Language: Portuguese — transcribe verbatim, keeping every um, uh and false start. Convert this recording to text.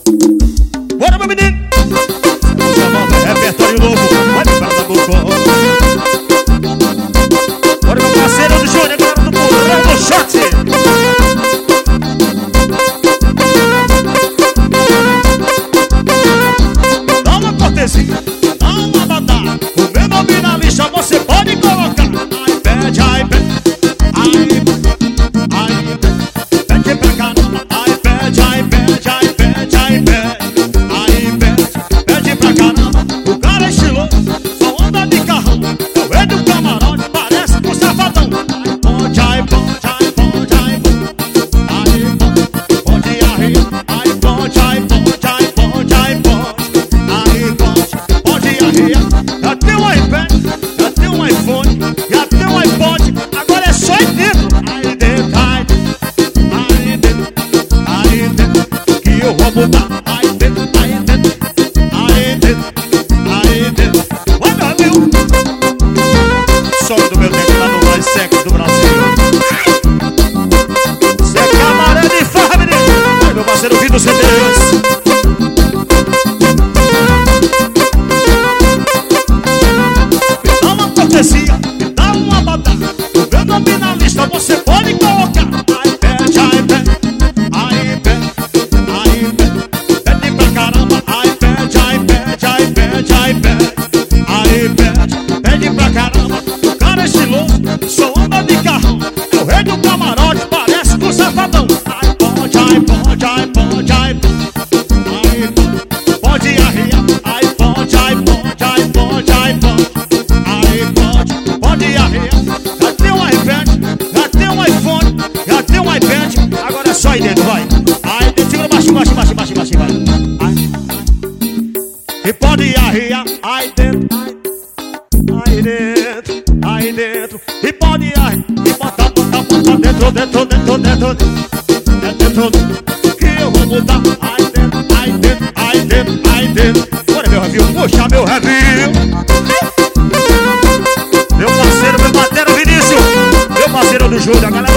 Bora, meu menino. Repertório novo, vai me dar na boca. Bora, meu parceiro do Júnior, galera do Porão do Shot. Dá uma cortesia, dá uma badá. O meu nome na lista você pode colocar. iPad, iPad, iPad, iPad. Pede pra caramba. iPad, iPad, iPad, iPad, iPad. Pede pra caramba. O cara é estiloso, só anda de carrão. É o rei do camarote, parece com um safadão. iPod, iPod, iPod, iPod, iPod. Pode arrear. iPod, iPod, iPod, iPod, iPod. Pode arrear. Já tem um iPad, já tem um iPhone, já tem um iPod. Agora é só aí dentro. Aí dentro, aí dentro, aí dentro, que eu vou botar. Aí dentro, aí dentro, aí dentro, aí dentro. Vai, meu amigo. Som do meu teclado mais seco do Brasil. Cê é camarada e farra, menino. Vai, meu parceiro Vitor C Ds. Dá uma cortesia, dá uma badada. O meu nome na lista você pode colocar. iPad, iPad, iPad, iPad. Pede pra caramba. iPad, iPad, iPad, iPad, iPad. Pede pra caramba. O cara é estiloso, só anda de carrão. É o rei do camarote, parece com um safadão. iPod, iPod, iPod, iPod, iPod. Pode arrear. iPod, iPod, iPod, iPod, iPod. Pode arrear. Já tem um iPad, já tem um iPhone, já tem um iPad. Agora é só aí dentro, vai. Aí dentro, segura baixo, baixo, baixo, baixo, baixo, vai. E pode arrear. Aí dentro, aí dentro, aí dentro. E pode arrear. E botar, botar, botar dentro, dentro, dentro, dentro, dentro, dentro. Que eu vou botar. Aí dentro, aí dentro, aí dentro, aí dentro. Bora, meu review, puxa meu review. Meu parceiro, meu batera Vinícius. Meu parceiro do Júnior, a galera